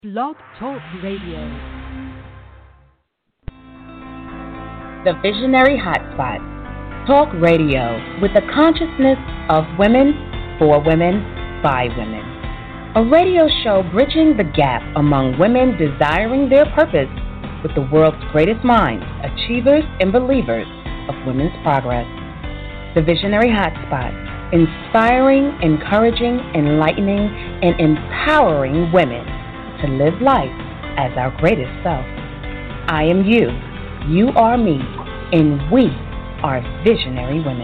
Blog Talk Radio. The Visionary Hotspot. Talk radio with the consciousness of women, for women, by women. A radio show bridging the gap among women desiring their purpose with the world's greatest minds, achievers and believers of women's progress. The Visionary Hotspot. Inspiring, encouraging, enlightening, and empowering women to live life as our greatest self. I am you, you are me, and we are visionary women.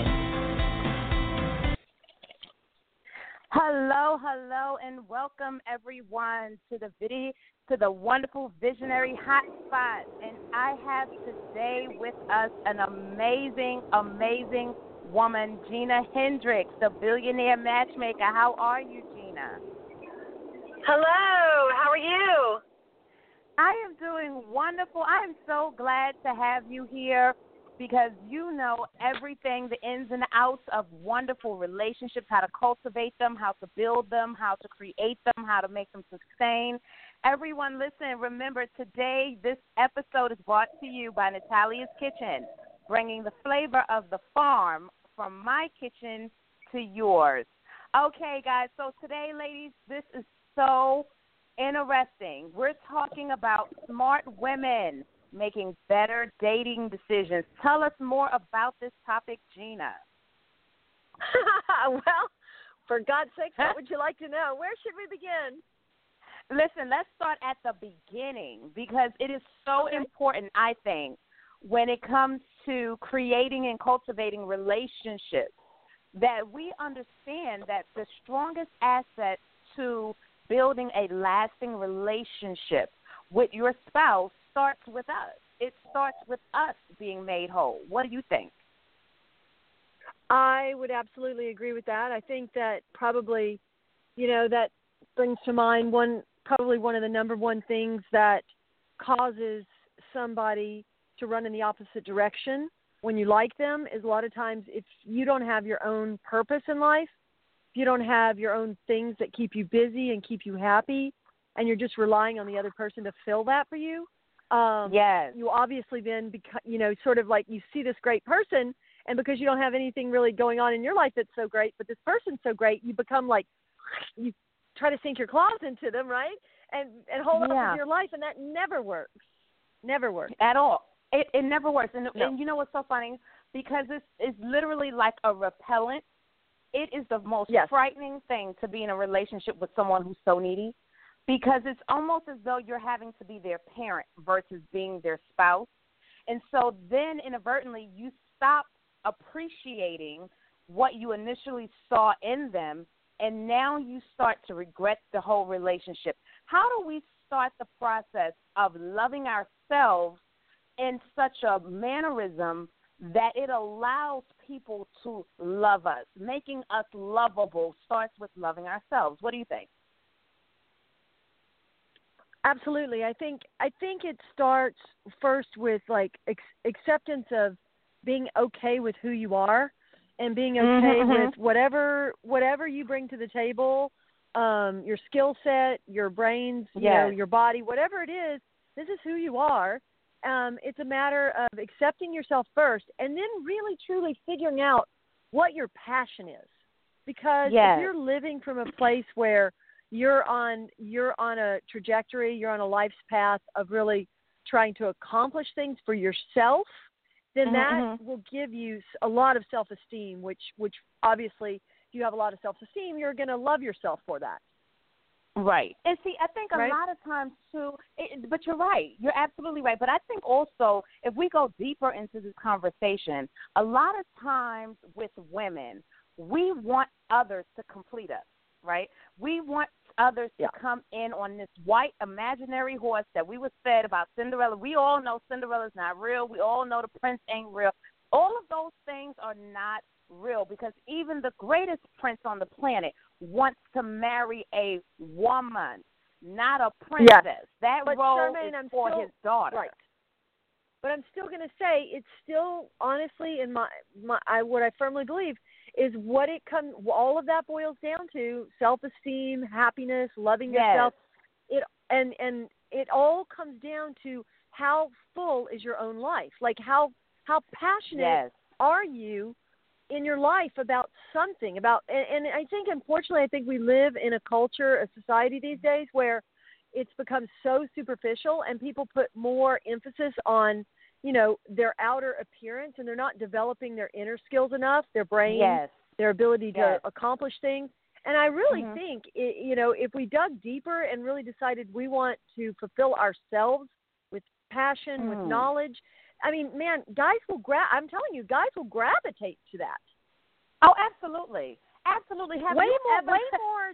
Hello, and welcome everyone to the wonderful Visionary Hotspot. And I have today with us an amazing woman, Gina Hendricks, the billionaire matchmaker. How are you, Gina? Hello, how are you? I am doing wonderful. I am so glad to have you here because you know everything, the ins and outs of wonderful relationships, how to cultivate them, how to build them, how to create them, how to make them sustain. Everyone listen, remember today this episode is brought to you by Natalia's Kitchen, bringing the flavor of the farm from my kitchen to yours. Okay, guys, so today, ladies, this is so interesting. We're talking about smart women making better dating decisions. Tell us more about this topic, Gina. Well, for God's sake, what would you like to know? Where should we begin? Listen, let's start at the beginning because it is so important, I think, when it comes to creating and cultivating relationships, that we understand that the strongest asset to building a lasting relationship with your spouse starts with us. It starts with us being made whole. What do you think? I would absolutely agree with that. I think that probably, that brings to mind one of the number one things that causes somebody to run in the opposite direction when you like them is a lot of times if you don't have your own purpose in life, if you don't have your own things that keep you busy and keep you happy, and you're just relying on the other person to fill that for you, yes. You obviously then, sort of like you see this great person, and because you don't have anything really going on in your life that's so great, but this person's so great, you become like, you try to sink your claws into them, right? And hold on to your life, and that never works. Never works. At all. It never works. And you know what's so funny? Because it's literally like a repellent. It is the most frightening thing to be in a relationship with someone who's so needy because it's almost as though you're having to be their parent versus being their spouse. And so then inadvertently you stop appreciating what you initially saw in them, and now you start to regret the whole relationship. How do we start the process of loving ourselves in such a mannerism that it allows people to love us? Making us lovable starts with loving ourselves. What do you think? Absolutely. I think it starts first with like acceptance of being okay with who you are and being okay with whatever you bring to the table, your skill set, your brains, your body, whatever it is. This is who you are. It's a matter of accepting yourself first and then really, truly figuring out what your passion is. Because if you're living from a place where you're on a trajectory, you're on a life's path of really trying to accomplish things for yourself, then that will give you a lot of self-esteem, which obviously if you have a lot of self-esteem, you're going to love yourself for that. Right. And see, I think a lot of times, too, but you're right. You're absolutely right. But I think also if we go deeper into this conversation, a lot of times with women, we want others to complete us, right? We want others to come in on this white imaginary horse that we was fed about Cinderella. We all know Cinderella's not real. We all know the prince ain't real. All of those things are not real because even the greatest prince on the planet wants to marry a woman, not a princess. That role is for his daughter. Right. But I'm still going to say it's still, honestly, in what I firmly believe is all of that boils down to self-esteem, happiness, loving yourself. and it all comes down to how full is your own life. Like how passionate are you in your life about something, and I think, unfortunately, I think we live in a culture, a society these days where it's become so superficial, and people put more emphasis on, their outer appearance, and they're not developing their inner skills enough, their brain, their ability to accomplish things. And I really think, if we dug deeper and really decided we want to fulfill ourselves with passion, with knowledge, I mean, man, I'm telling you, guys will gravitate to that. Oh, absolutely. Absolutely. Way more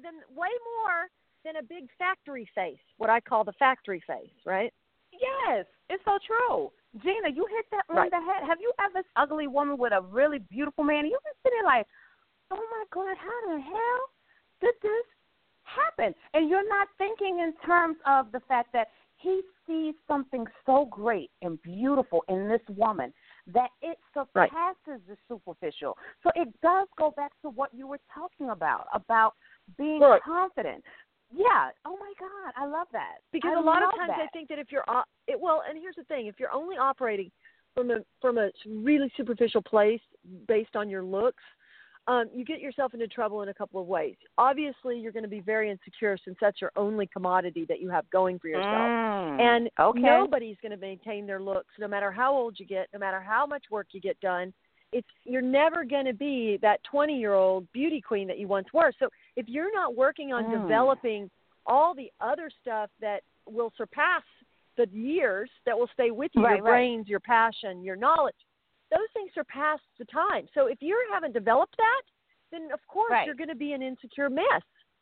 than a big factory face, what I call the factory face, right? Yes, it's so true. Gina, you hit that on the head. Have you ever seen an ugly woman with a really beautiful man? You've been sitting there like, oh, my God, how the hell did this happen? And you're not thinking in terms of the fact that he sees something so great and beautiful in this woman that it surpasses the superficial. So it does go back to what you were talking about being confident. Yeah. Oh, my God. I love that. Because a lot of times I think that if you're and here's the thing, if you're only operating from a really superficial place based on your looks, you get yourself into trouble in a couple of ways. Obviously, you're going to be very insecure since that's your only commodity that you have going for yourself. And nobody's going to maintain their looks, no matter how old you get, no matter how much work you get done. You're never going to be that 20-year-old beauty queen that you once were. So if you're not working on developing all the other stuff that will surpass the years, that will stay with you, your brains, your passion, your knowledge, those things surpass the time. So if you haven't developed that, then of course you're going to be an insecure mess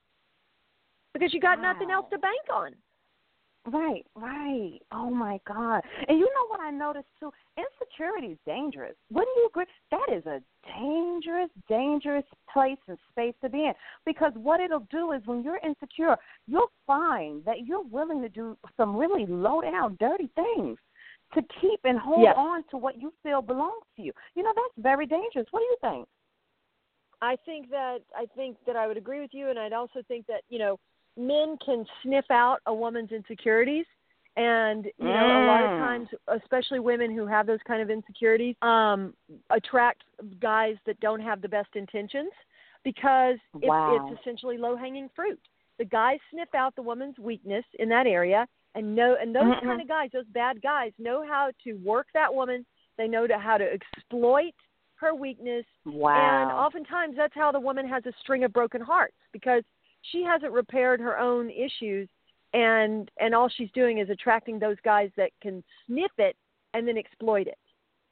because you got nothing else to bank on. Right. Oh, my God. And you know what I noticed, too? Insecurity is dangerous. Wouldn't you agree? That is a dangerous place and space to be in, because what it'll do is when you're insecure, you'll find that you're willing to do some really low-down, dirty things to keep and hold on to what you feel belongs to you. That's very dangerous. What do you think? I think that I would agree with you, and I'd also think that, men can sniff out a woman's insecurities, and a lot of times, especially women who have those kind of insecurities, attract guys that don't have the best intentions because it's essentially low-hanging fruit. The guys sniff out the woman's weakness in that area, and those kind of guys, those bad guys, know how to work that woman. They know how to exploit her weakness, and oftentimes that's how the woman has a string of broken hearts, because she hasn't repaired her own issues, and all she's doing is attracting those guys that can sniff it and then exploit it.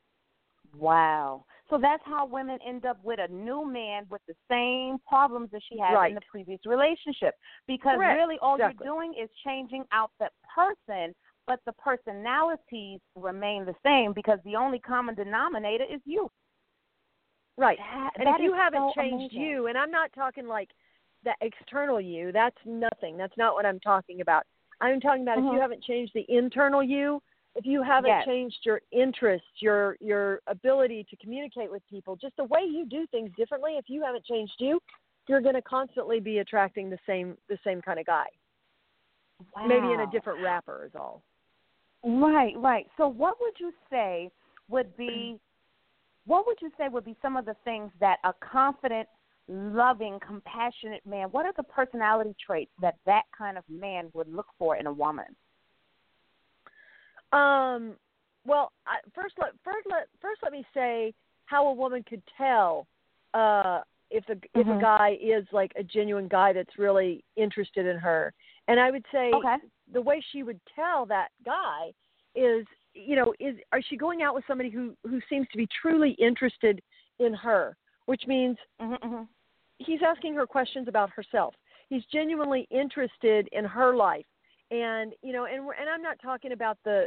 Wow. So that's how women end up with a new man with the same problems that she had in the previous relationship. Because really all you're doing is changing out that person, but the personalities remain the same because the only common denominator is you. Right. And if you haven't changed you, and I'm not talking like the external you, that's nothing. That's not what I'm talking about. I'm talking about if you haven't changed the internal you, if you haven't changed your interests, your ability to communicate with people, just the way you do things differently, if you haven't changed you're going to constantly be attracting the same kind of guy. Wow. Maybe in a different wrapper is all. Right. So what would you say would be some of the things that a confident, loving, compassionate man, what are the personality traits that kind of man would look for in a woman? Well, first let me say how a woman could tell if a guy is like a genuine guy that's really interested in her. And I would say the way she would tell that guy is, are she going out with somebody who seems to be truly interested in her, which means he's asking her questions about herself. He's genuinely interested in her life. And, and I'm not talking about the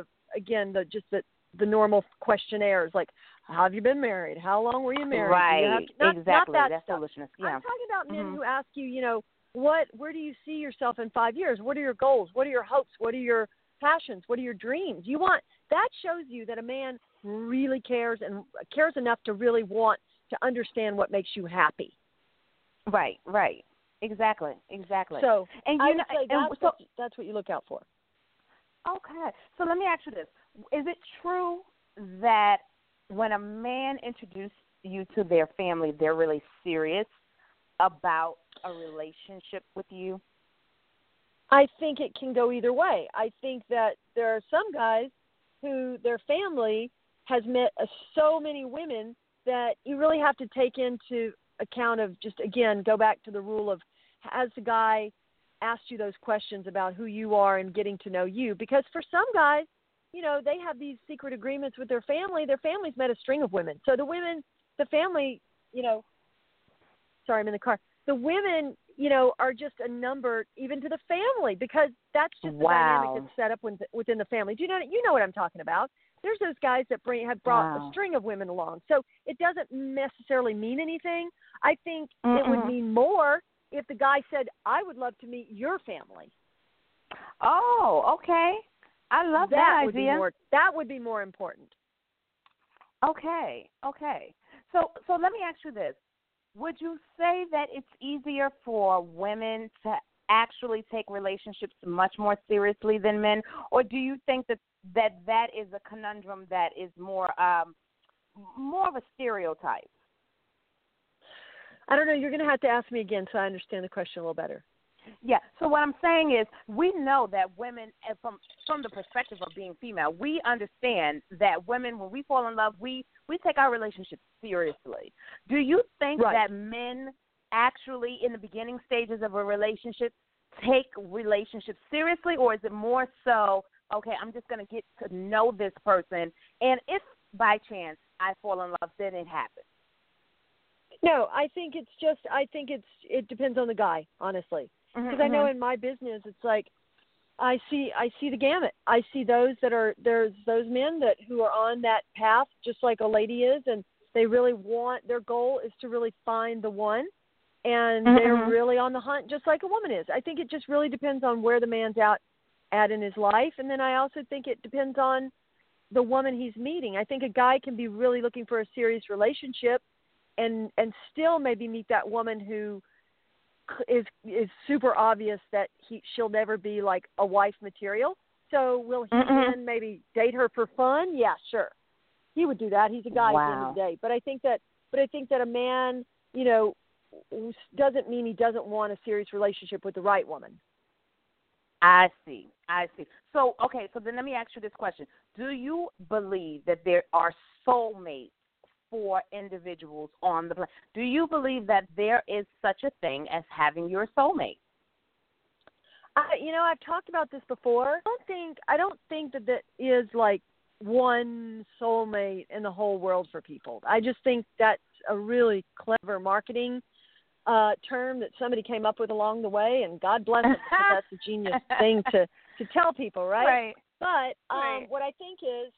normal questionnaires, like, how have you been married? How long were you married? Right, exactly. Not That's foolishness. Yeah. I'm talking about men who ask you, where do you see yourself in 5 years? What are your goals? What are your hopes? What are your passions? What are your dreams? That shows you that a man really cares and cares enough to really want to understand what makes you happy. Right. Exactly. So and I would say that's what you look out for. Okay. So let me ask you this. Is it true that when a man introduces you to their family, they're really serious about a relationship with you? I think it can go either way. I think that there are some guys who their family has met so many women that you really have to take into account of just, again, go back to the rule of, has the guy asked you those questions about who you are and getting to know you? Because for some guys, they have these secret agreements with their family. Their family's met a string of women. So the family, sorry, I'm in the car. The women, are just a number even to the family, because that's just the dynamic that's set up within the family. Do you know what I'm talking about? There's those guys that have brought a string of women along. So it doesn't necessarily mean anything. I think it would mean more if the guy said, I would love to meet your family. Oh, okay. I love that idea. That would be more important. Okay. So let me ask you this. Would you say that it's easier for women to actually take relationships much more seriously than men, or do you think that is a conundrum that is more of a stereotype? I don't know. You're going to have to ask me again so I understand the question a little better. Yeah. So what I'm saying is, we know that women, from the perspective of being female, we understand that women, when we fall in love, we take our relationships seriously. Do you think that men actually, in the beginning stages of a relationship, take relationships seriously, or is it more so, okay, I'm just going to get to know this person, and if by chance I fall in love, then it happens? No, I think it depends on the guy, honestly. Because I know in my business, it's like I see the gamut. I see there's those men who are on that path, just like a lady is, and they really their goal is to really find the one, and they're really on the hunt, just like a woman is. I think it just really depends on where the man's at in his life, and then I also think it depends on the woman he's meeting. I think a guy can be really looking for a serious relationship, and still maybe meet that woman who is super obvious that she'll never be like a wife material. So will he then maybe date her for fun? Yeah, sure. He would do that. He's a guy at the end of the day. But I think that a man, doesn't mean he doesn't want a serious relationship with the right woman. I see. So, okay, so then let me ask you this question. Do you believe that there are soulmates for individuals on the planet? Do you believe that there is such a thing as having your soulmate? I've talked about this before. I don't think that is like one soulmate in the whole world for people. I just think that's a really clever marketing term that somebody came up with along the way, and God bless them, because that's a genius thing to tell people, right? But what I think is,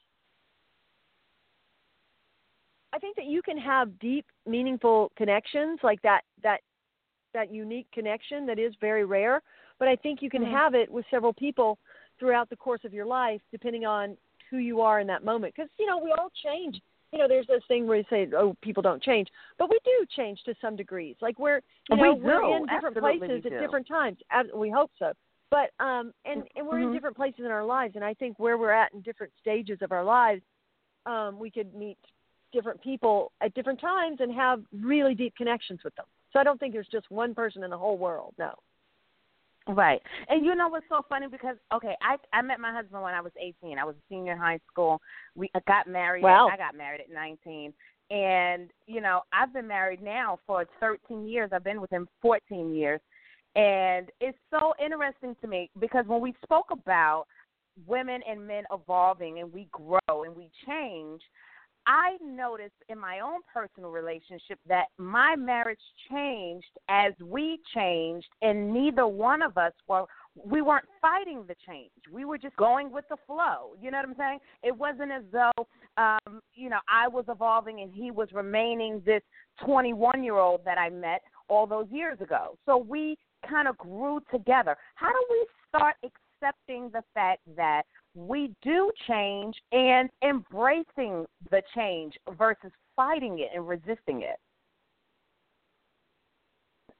I think that you can have deep, meaningful connections, like that unique connection that is very rare. But I think you can have it with several people throughout the course of your life, depending on who you are in that moment. Because, we all change. There's this thing where you say, oh, people don't change. But we do change to some degrees. Like we're in different places at different times. We hope so. But and we're in different places in our lives. And I think where we're at in different stages of our lives, we could meet different people at different times and have really deep connections with them. So I don't think there's just one person in the whole world. No. Right. And you know what's so funny? Because, okay, I met my husband when I was 18. I was a senior in high school. We got married. Wow. I got married at 19. And, I've been married now for 13 years. I've been with him 14 years. And it's so interesting to me because when we spoke about women and men evolving and we grow and we change, I noticed in my own personal relationship that my marriage changed as we changed, and neither one of us we weren't fighting the change. We were just going with the flow. You know what I'm saying? It wasn't as though, I was evolving and he was remaining this 21-year-old that I met all those years ago. So we kind of grew together. How do we start accepting the fact that we do change and embracing the change versus fighting it and resisting it?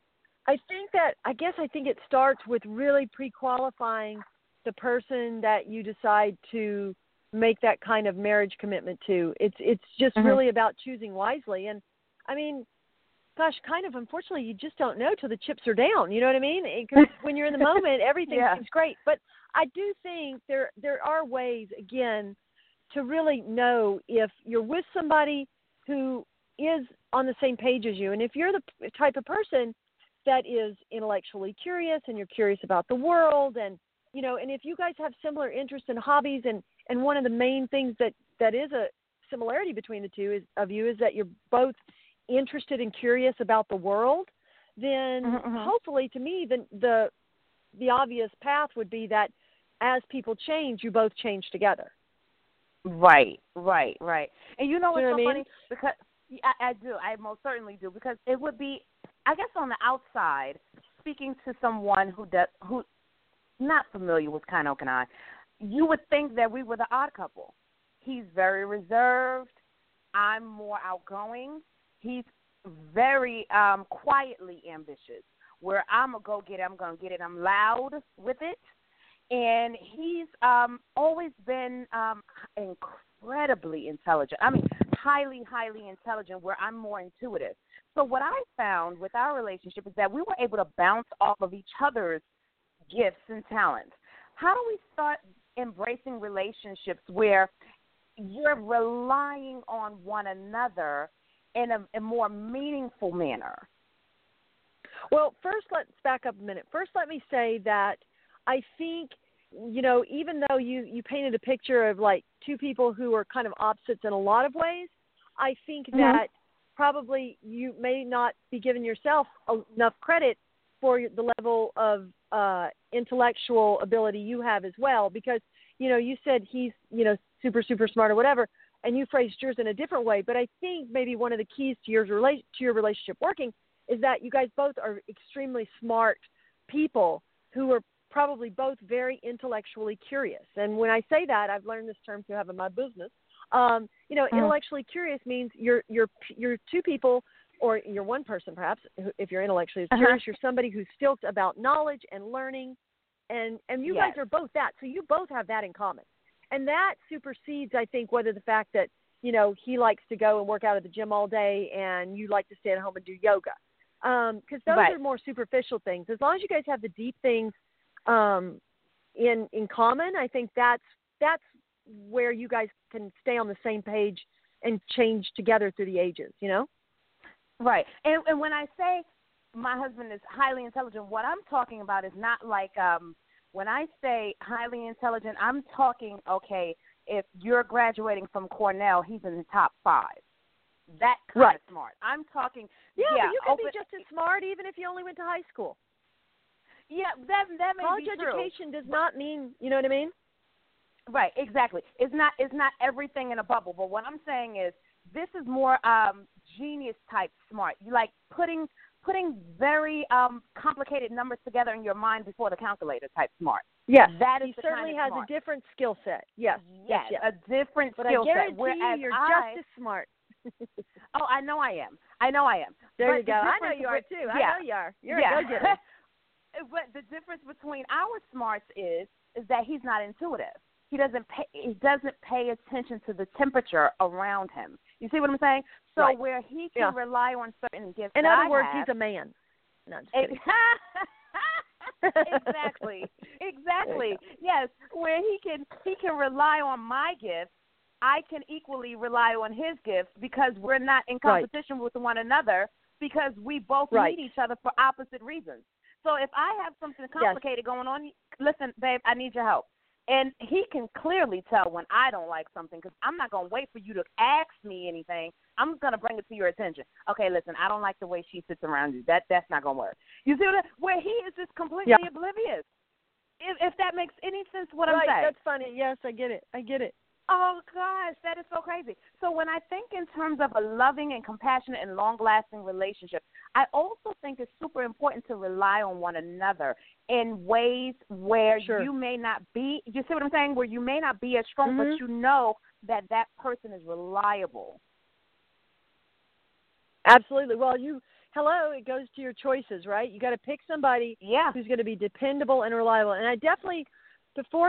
I think it starts with really pre-qualifying the person that you decide to make that kind of marriage commitment to. It's just really about choosing wisely. And I mean, gosh, kind of unfortunately, you just don't know till the chips are down. You know what I mean? Because when you're in the moment, everything seems great. But I do think there are ways, again, to really know if you're with somebody who is on the same page as you. And if you're the type of person that is intellectually curious and you're curious about the world, and and if you guys have similar interests and hobbies, and one of the main things that is a similarity between the two of you is that you're both interested and curious about the world, then hopefully, to me, the obvious path would be that as people change, you both change together. Right. And you know what's so funny? Because I do. I most certainly do. Because it would be, I guess, on the outside, speaking to someone who's not familiar with Kanoke and I, you would think that we were the odd couple. He's very reserved. I'm more outgoing. He's very quietly ambitious. Where I'm a go-getter, I'm going to get it. I'm loud with it. And he's always been incredibly intelligent. I mean, highly, highly intelligent, where I'm more intuitive. So what I found with our relationship is that we were able to bounce off of each other's gifts and talents. How do we start embracing relationships where you're relying on one another in a more meaningful manner? Well, first, let's back up a minute. First, let me say that I think, even though you painted a picture of like two people who are kind of opposites in a lot of ways, I think that probably you may not be giving yourself enough credit for the level of intellectual ability you have as well, because, you said he's, super, super smart or whatever, and you phrased yours in a different way. But I think maybe one of the keys to your relationship working is that you guys both are extremely smart people who are probably both very intellectually curious. And when I say that, I've learned this term to have in my business. Intellectually curious means you're two people, or you're one person perhaps, if you're intellectually curious. You're somebody who's stoked about knowledge and learning, and you guys are both that. So you both have that in common. And that supersedes, I think, whether the fact that, he likes to go and work out at the gym all day and you like to stay at home and do yoga. Because those are more superficial things. As long as you guys have the deep things in common, I think that's where you guys can stay on the same page and change together through the ages, Right. And when I say my husband is highly intelligent, what I'm talking about is not like when I say highly intelligent, I'm talking, okay, if you're graduating from Cornell, he's in the top 5. That kind of smart. I'm talking. Yeah, but you can be just as smart even if you only went to high school. Yeah, that may college be true. College education does not mean, you know what I mean? Right, exactly. It's not everything in a bubble. But what I'm saying is this is more genius type smart. You like putting very complicated numbers together in your mind before the calculator type smart. Yes, that is he certainly has smart. A different skill set. Yes, a different but skill set. But I guarantee you're just as smart. Oh, I know I am. There you go. I know you are too. I know you are. You're a go-getter. But the difference between our smarts is that he's not intuitive. He doesn't pay attention to the temperature around him. You see what I'm saying? So where he can rely on certain gifts. In other words, he's a man. No, I'm just kidding. Exactly. Yes, where he can rely on my gifts, I can equally rely on his gifts because we're not in competition with one another, because we both need each other for opposite reasons. So if I have something complicated going on, listen, babe, I need your help. And he can clearly tell when I don't like something, because I'm not going to wait for you to ask me anything. I'm going to bring it to your attention. Okay, listen, I don't like the way she sits around you. That's not going to work. You see where he is just completely oblivious. If that makes any sense what I'm saying. Right, that's funny. Yes, I get it. Oh, gosh, that is so crazy. So when I think in terms of a loving and compassionate and long-lasting relationship, I also think it's super important to rely on one another in ways where you may not be, you see what I'm saying, where you may not be as strong, but you know that person is reliable. Absolutely. Well, you hello, it goes to your choices, right? You got to pick somebody who's going to be dependable and reliable. And I definitely, before,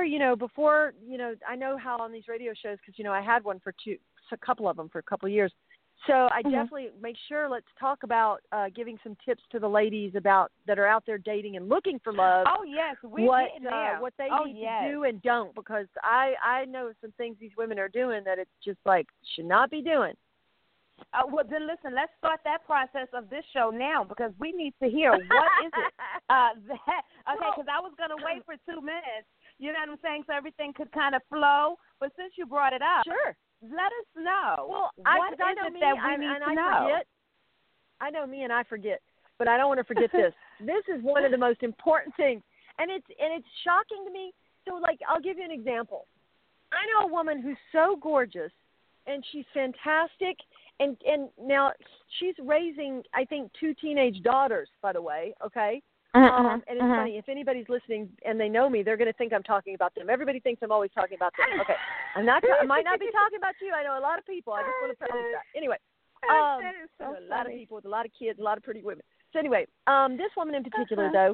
I know how on these radio shows, because, I had one a couple of them for a couple of years. So I definitely make sure, let's talk about giving some tips to the ladies that are out there dating and looking for love. Oh, yes. What they need to do and don't, because I know some things these women are doing that it's just like should not be doing. Well, then listen, let's start that process of this show now, because we need to hear what is it. Because I was going to wait for 2 minutes, you know what I'm saying, so everything could kind of flow. But since you brought it up, sure, let us know. Well, what is it that we need to know? I know me and I forget, but I don't want to forget this. This is one of the most important things, and it's shocking to me. So, like, I'll give you an example. I know a woman who's so gorgeous, and she's fantastic. And now she's raising, I think, 2 teenage daughters, by the way, okay? And it's funny, if anybody's listening and they know me, they're going to think I'm talking about them. Everybody thinks I'm always talking about them. Okay. I might not be talking about you. I know a lot of people. I just want to preface that. Anyway, a lot of people with a lot of kids, a lot of pretty women. So anyway, this woman in particular, though,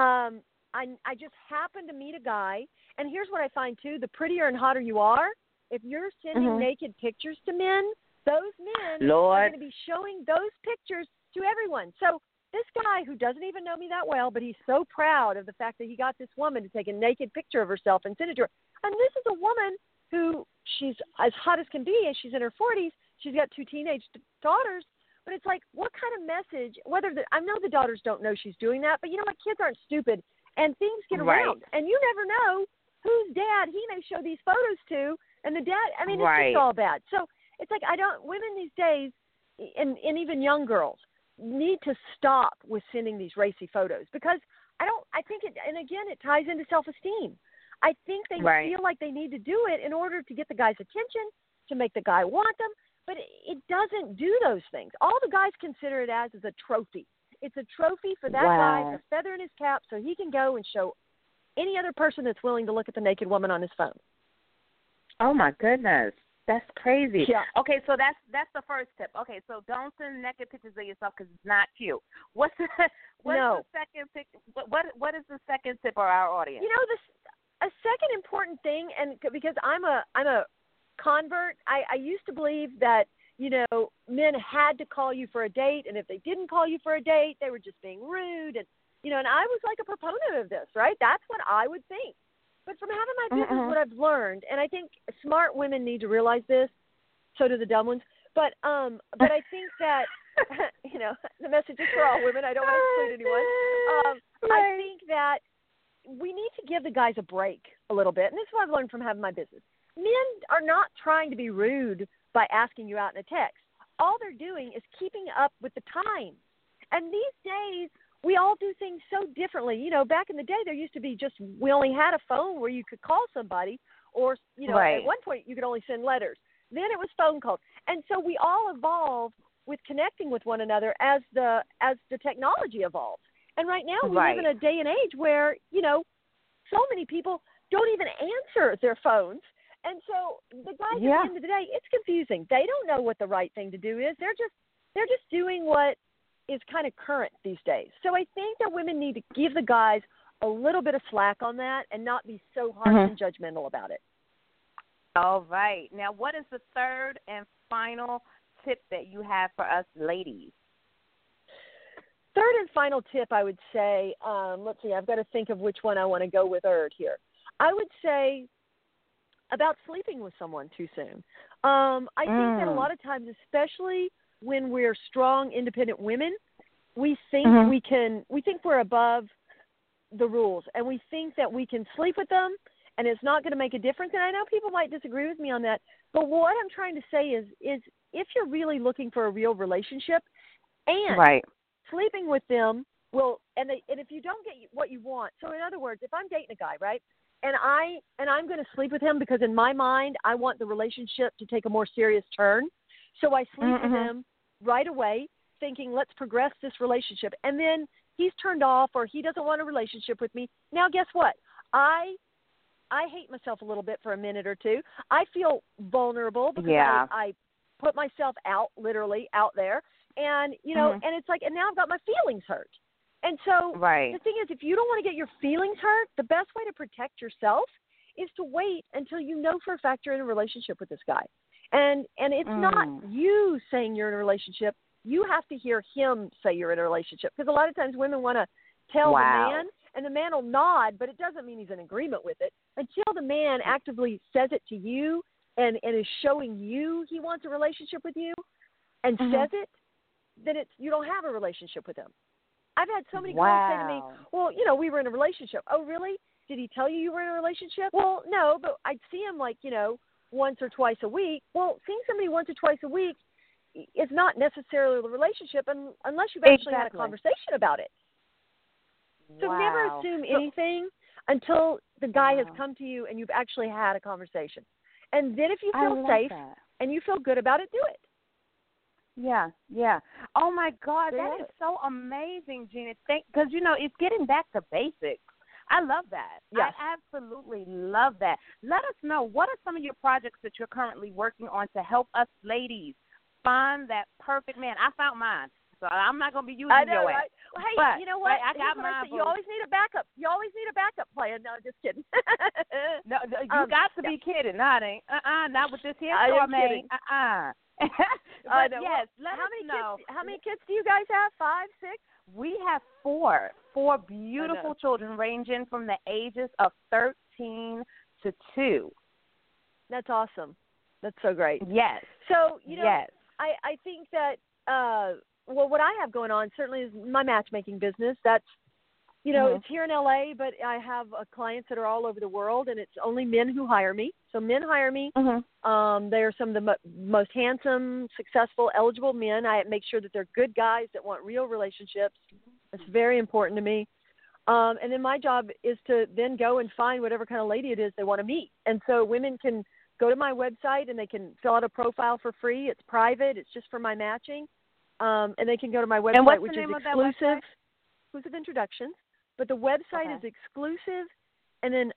I just happened to meet a guy. And here's what I find, too. The prettier and hotter you are, if you're sending naked pictures to men, those men are going to be showing those pictures to everyone. So this guy who doesn't even know me that well, but he's so proud of the fact that he got this woman to take a naked picture of herself and send it to her. And this is a woman who she's as hot as can be, and she's in her 40s. She's got 2 teenage daughters. But it's like, what kind of message, I know the daughters don't know she's doing that, but you know what? Kids aren't stupid, and things get around. And you never know whose dad he may show these photos to, and the dad, it's just all bad. So it's like women these days, and even young girls, need to stop with sending these racy photos, because I think it, and again, it ties into self-esteem. I think they feel like they need to do it in order to get the guy's attention, to make the guy want them, but it doesn't do those things. All the guys consider it as is a trophy. It's a trophy for that guy, a feather in his cap, so he can go and show any other person that's willing to look at the naked woman on his phone. Oh, my goodness. That's crazy. Yeah. Okay, so that's the first tip. Okay, so don't send naked pictures of yourself because it's not cute. What's the second tip? What is the second tip for our audience? A second important thing, and because I'm a convert, I used to believe that men had to call you for a date, and if they didn't call you for a date, they were just being rude, and and I was like a proponent of this, right? That's what I would think. But from having my business, what I've learned, and I think smart women need to realize this, so do the dumb ones. But I think that the message is for all women. I don't want to exclude anyone. I think that we need to give the guys a break a little bit, and this is what I've learned from having my business. Men are not trying to be rude by asking you out in a text. All they're doing is keeping up with the times. And these days, we all do things so differently. Back in the day, there used to be we only had a phone where you could call somebody, or, at one point you could only send letters. Then it was phone calls. And so we all evolved with connecting with one another as the technology evolved. And right now we live in a day and age where, so many people don't even answer their phones. And so the guys at the end of the day, it's confusing. They don't know what the right thing to do is. They're just doing what is kind of current these days. So I think that women need to give the guys a little bit of slack on that and not be so harsh and judgmental about it. All right. Now, what is the third and final tip that you have for us ladies? Third and final tip, I would say, let's see, I've got to think of which one I want to go with here. I would say about sleeping with someone too soon. I think that a lot of times, especially when we're strong, independent women, we think we think we're above the rules, and we think that we can sleep with them, and it's not going to make a difference. And I know people might disagree with me on that, but what I'm trying to say is if you're really looking for a real relationship, and sleeping with them will, and if you don't get what you want, so in other words, if I'm dating a guy, right, and I'm going to sleep with him because in my mind I want the relationship to take a more serious turn, so I sleep with him right away, thinking let's progress this relationship, and then he's turned off or he doesn't want a relationship with me. Now, guess what? I hate myself a little bit for a minute or two. I feel vulnerable because I put myself out, literally out there, And, you know, and it's like, and now I've got my feelings hurt. And so the thing is, if you don't want to get your feelings hurt, the best way to protect yourself is to wait until you know for a fact you're in a relationship with this guy. And it's not you saying you're in a relationship. You have to hear him say you're in a relationship. Because a lot of times women want to tell the man, and the man will nod, but it doesn't mean he's in agreement with it. Until the man actively says it to you and is showing you he wants a relationship with you and says it, then you don't have a relationship with him. I've had so many girls say to me, well, you know, we were in a relationship. Oh, really? Did he tell you were in a relationship? Well, no, but I'd see him like, you know, once or twice a week. Well, seeing somebody once or twice a week is not necessarily a relationship unless you've actually had a conversation about it. So never assume anything until the guy has come to you and you've actually had a conversation. And then if you feel safe and you feel good about it, do it. Yeah. Oh, my God, that is so amazing, Gina. Because, you know, it's getting back to basics. I love that. Yes. I absolutely love that. Let us know, what are some of your projects that you're currently working on to help us ladies find that perfect man? I found mine, so I'm not going to be using your ass. Well, hey, but, you know what? I got mine. You always need a backup. You always need a backup plan. No, just kidding. No, you got to be kidding. No, it ain't. Not with this here I store, am kidding. But yes, let us know. How many kids do you guys have? 5, 6? We have 4 beautiful children ranging from the ages of 13 to 2. That's awesome. That's so great. Yes. So, you know, I think that, well, what I have going on certainly is my matchmaking business. That's, you know, it's here in L.A., but I have clients that are all over the world, and it's only men who hire me. So men hire me. They are some of the most handsome, successful, eligible men. I make sure that they're good guys that want real relationships. It's very important to me. And then my job is to then go and find whatever kind of lady it is they want to meet. And so women can go to my website, and they can fill out a profile for free. It's private. It's just for my matching. And they can go to my website, which is exclusive introductions. But the website is exclusive, and then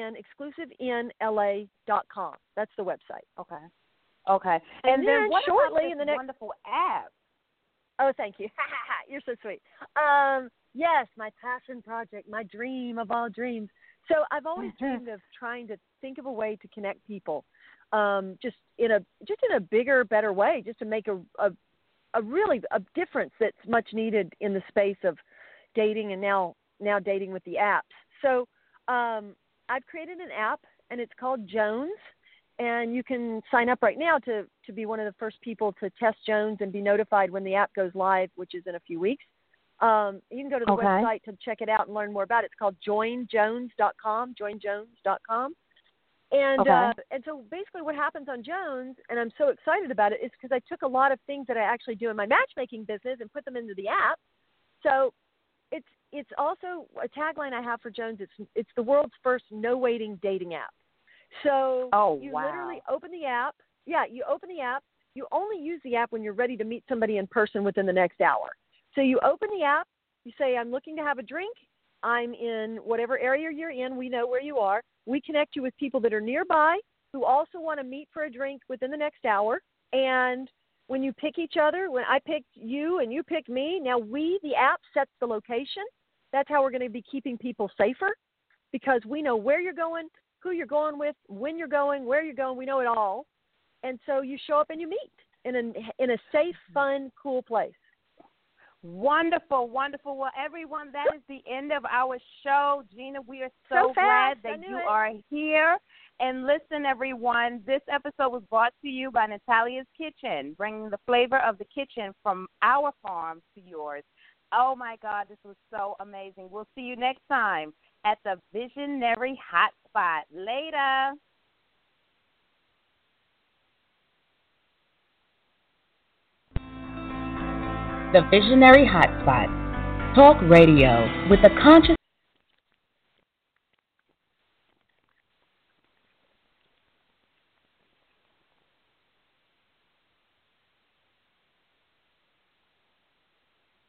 exclusiveinla.com. That's the website. Okay. And then what shortly about in the next wonderful app? Oh, thank you. You're so sweet. Yes, my passion project, my dream of all dreams. So I've always dreamed of trying to think of a way to connect people, just in a bigger, better way, just to make a really difference that's much needed in the space of dating and now dating with the apps. So I've created an app, and it's called Jones, and you can sign up right now to be one of the first people to test Jones and be notified when the app goes live, which is in a few weeks. You can go to the website to check it out and learn more about it. It's called joinjones.com, joinjones.com. And so basically what happens on Jones, and I'm so excited about it, is because I took a lot of things that I actually do in my matchmaking business and put them into the app. So it's also a tagline I have for Jones. It's the world's first no-waiting dating app. So you literally open the app. Yeah, you open the app. You only use the app when you're ready to meet somebody in person within the next hour. So you open the app. You say, I'm looking to have a drink. I'm in whatever area you're in. We know where you are. We connect you with people that are nearby who also want to meet for a drink within the next hour. And when you pick each other, when I picked you and you picked me, now the app sets the location. That's how we're going to be keeping people safer, because we know where you're going, who you're going with, when you're going, where you're going. We know it all. And so you show up and you meet in a safe, fun, cool place. Wonderful. Well, everyone, that is the end of our show. Gina, we are so glad that you are here. And listen, everyone, this episode was brought to you by Natalia's Kitchen, bringing the flavor of the kitchen from our farm to yours. Oh, my God, this was so amazing. We'll see you next time at the Visionary Hotspot. Later. The Visionary Hotspot. Talk radio with a conscious